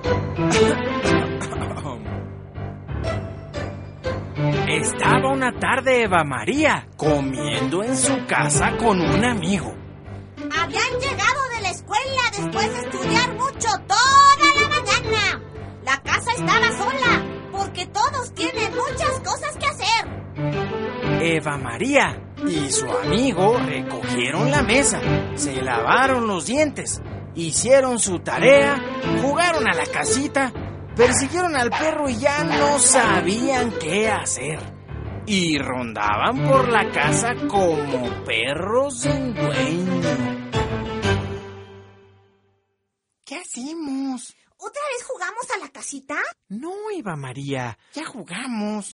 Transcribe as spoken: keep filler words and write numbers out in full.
Estaba una tarde Eva María comiendo en su casa con un amigo. Habían llegado de la escuela después de estudiar mucho toda la mañana. La casa estaba sola porque todos tienen muchas cosas que hacer. Eva María y su amigo recogieron la mesa, se lavaron los dientes, hicieron su tarea, jugaron a la casita, persiguieron al perro y ya no sabían qué hacer. Y rondaban por la casa como perros sin dueño. ¿Qué hacemos? ¿Otra vez jugamos a la casita? No, Eva María, ya jugamos.